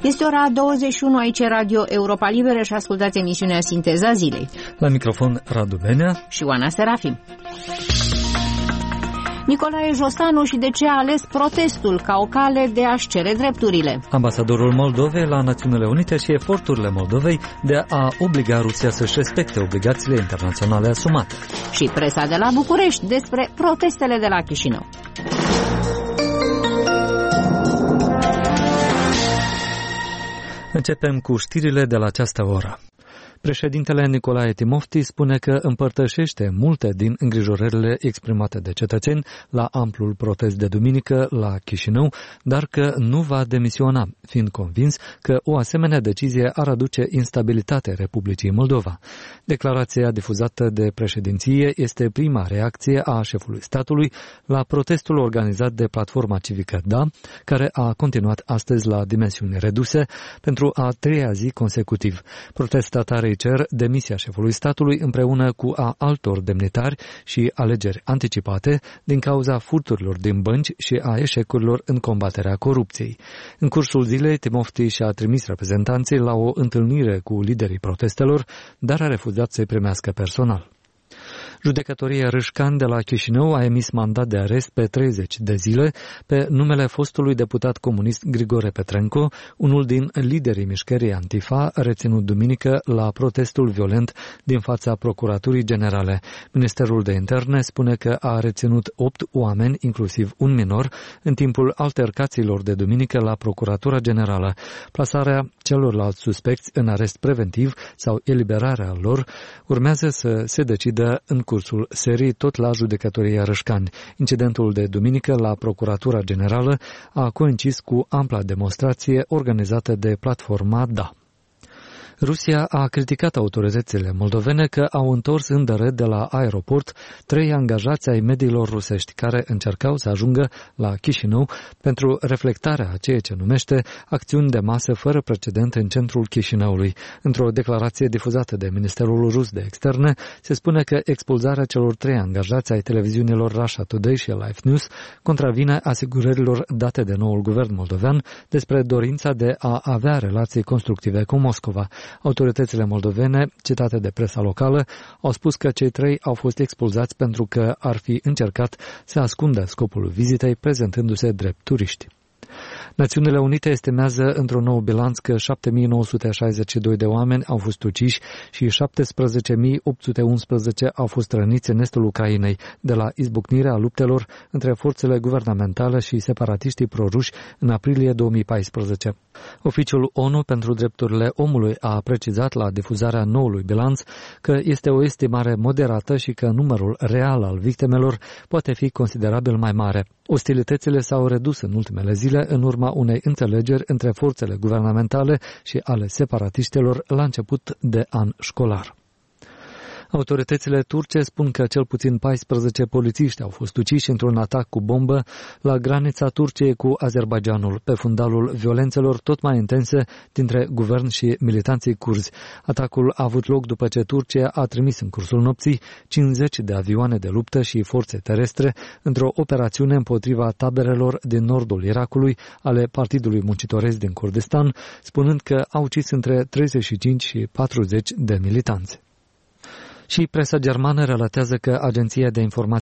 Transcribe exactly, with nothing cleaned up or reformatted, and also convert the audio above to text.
Este ora douăzeci și unu, aici Radio Europa Liberă și ascultați emisiunea Sinteza Zilei. La microfon Radu Benea și Oana Serafim. Nicolae Jostanu și de ce a ales protestul ca o cale de a-și cere drepturile. Ambasadorul Moldovei la Națiunile Unite și eforturile Moldovei de a obliga Rusia să-și respecte obligațiile internaționale asumate. Și presa de la București despre protestele de la Chișinău. Începem cu știrile de la această oră. Președintele Nicolae Timofti spune că împărtășește multe din îngrijorările exprimate de cetățeni la amplul protest de duminică la Chișinău, dar că nu va demisiona, fiind convins că o asemenea decizie ar aduce instabilitate Republicii Moldova. Declarația difuzată de președinție este prima reacție a șefului statului la protestul organizat de Platforma Civică Da, care a continuat astăzi la dimensiuni reduse pentru a treia zi consecutiv. Protestatarii cer demisia șefului statului împreună cu a altor demnitari și alegeri anticipate din cauza furturilor din bănci și a eșecurilor în combaterea corupției. În cursul zilei, Timofti și-a trimis reprezentanții la o întâlnire cu liderii protestelor, dar a refuzat să-i primească personal. Judecătoria Râșcan de la Chișinău a emis mandat de arest pe treizeci de zile pe numele fostului deputat comunist Grigore Petrenco, unul din liderii mișcării Antifa, reținut duminică la protestul violent din fața Procuraturii Generale. Ministerul de Interne spune că a reținut opt oameni, inclusiv un minor, în timpul altercațiilor de duminică la Procuratura Generală. Plasarea celorlalți suspecți în arest preventiv sau eliberarea lor urmează să se decidă în cursul serii tot la judecătoria Râșcani. Incidentul de duminică la Procuratura Generală a coincis cu ampla demonstrație organizată de Platforma Da. Rusia a criticat autoritățile moldovene că au întors în dărât de la aeroport trei angajați ai mediilor rusești care încercau să ajungă la Chișinău pentru reflectarea a ceea ce numește acțiuni de masă fără precedent în centrul Chișinăului. Într-o declarație difuzată de Ministerul Rus de Externe, se spune că expulzarea celor trei angajați ai televiziunilor Russia Today și Life News contravine asigurărilor date de noul guvern moldovean despre dorința de a avea relații constructive cu Moscova. Autoritățile moldovene, citate de presa locală, au spus că cei trei au fost expulzați pentru că ar fi încercat să ascundă scopul vizitei, prezentându-se drept turiști. Națiunile Unite estimează într-un nou bilanț că șapte mii nouă sute șaizeci și doi de oameni au fost uciși și șaptesprezece mii opt sute unsprezece au fost răniți în estul Ucrainei de la izbucnirea luptelor între forțele guvernamentale și separatiștii proruși în aprilie două mii paisprezece. Oficiul ONU pentru Drepturile Omului a precizat la difuzarea noului bilanț că este o estimare moderată și că numărul real al victimelor poate fi considerabil mai mare. Ostilitățile s-au redus în ultimele zile în urma unei înțelegeri între forțele guvernamentale și ale separatiștilor la început de an școlar. Autoritățile turce spun că cel puțin paisprezece polițiști au fost uciși într-un atac cu bombă la granița Turciei cu Azerbaidjanul, pe fundalul violențelor tot mai intense dintre guvern și militanții curzi. Atacul a avut loc după ce Turcia a trimis în cursul nopții cincizeci de avioane de luptă și forțe terestre într-o operațiune împotriva taberelor din nordul Irakului ale Partidului Muncitoresc din Kurdistan, spunând că au ucis între treizeci și cinci și patruzeci de militanți. Și presa germană relatează că Agenția de Informații